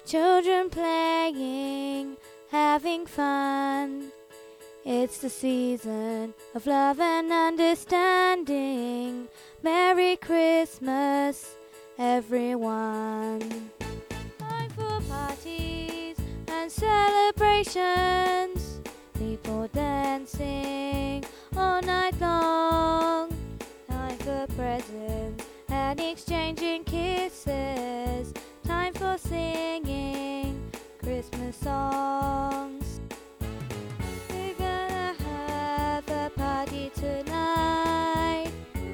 Children playing, having fun. It's the season of love and understanding. Merry Christmas, everyone. Time for parties and celebrations. People dancing all night long. Time for presents and exchanging kisses. Time for singing Christmas songs. We're gonna have a party tonight.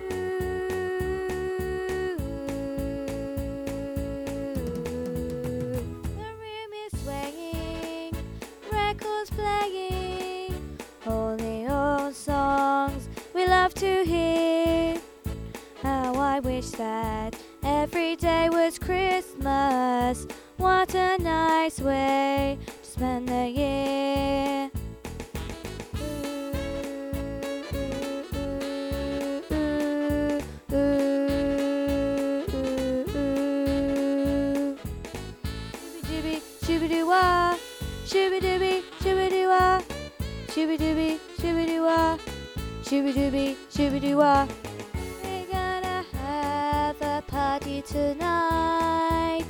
The room is swaying, records playing, all the old songs we love to hear. How I wish that every day was Christmas. What a nice way to spend the year. Shooby-dooby, shooby-dooby, shooby-dooby, shooby-dooby, shooby-dooby, shooby-dooby, shooby-dooby. We're gonna have a party tonight.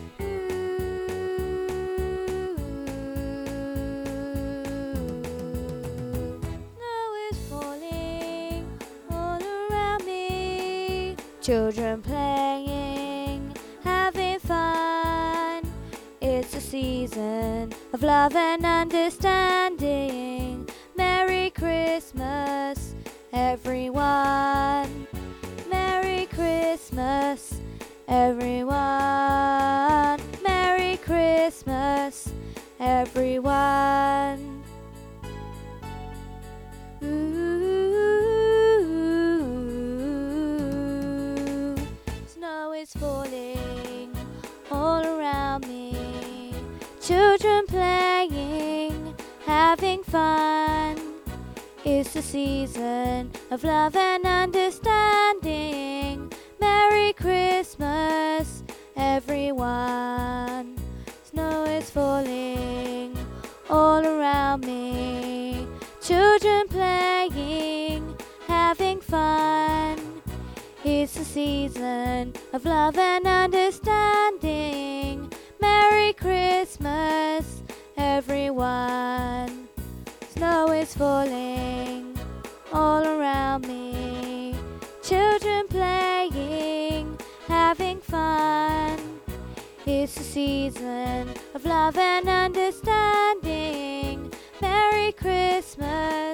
Snow is falling all around me. Children playing, having fun. It's a season of love and understanding. Merry Christmas, everyone. Merry Christmas, everyone. Merry Christmas, everyone. Ooh, snow is falling all around me. Children playing, having fun. It's the season of love and understanding. Merry Christmas, everyone. Snow is falling all around me. Children playing, having fun. It's the season of love and understanding. Merry Christmas, everyone. Snow is falling all around me. Children playing, having fun. It's the season of love and understanding. Merry Christmas.